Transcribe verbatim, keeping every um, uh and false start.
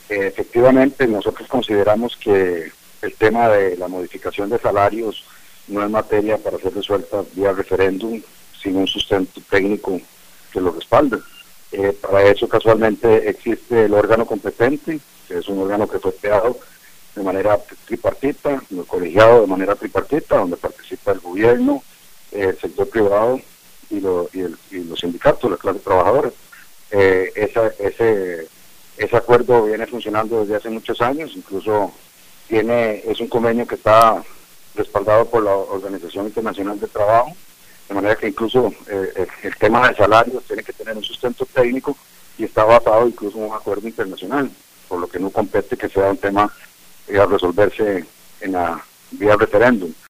Eh, efectivamente, nosotros consideramos que el tema de la modificación de salarios no es materia para ser resuelta vía referéndum sin un sustento técnico que lo respalde. Eh, para eso casualmente existe el órgano competente, que es un órgano que fue creado de manera tripartita, colegiado de manera tripartita, donde participa el gobierno, el sector privado y, lo, y, el, y los sindicatos, la clase trabajadora. Eh, esa, ese, ese acuerdo viene funcionando desde hace muchos años, incluso tiene es un convenio que está respaldado por la Organización Internacional del Trabajo, de manera que incluso eh, el, el tema de salarios tiene que tener un sustento técnico y está basado incluso en un acuerdo internacional, por lo que no compete que sea un tema a resolverse en la vía referéndum.